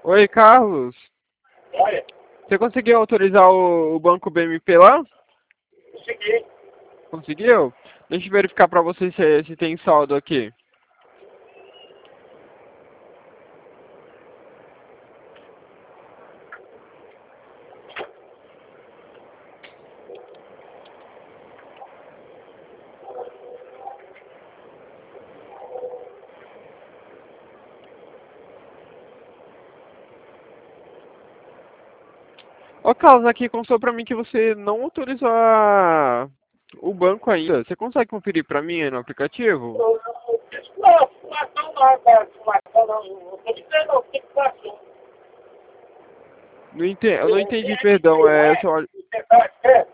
Oi, Carlos. Olha, Você conseguiu autorizar o banco BMP lá? consegui. Conseguiu? Deixa eu verificar pra você se tem saldo aqui. Ô, Carlos, aqui constou pra mim que você não autorizou o banco ainda. Você consegue conferir pra mim aí no aplicativo? Não, fumação não, cara. Fumação não. Não tô dizendo não, que fumação. Eu não entendi, perdão. Você tá certo?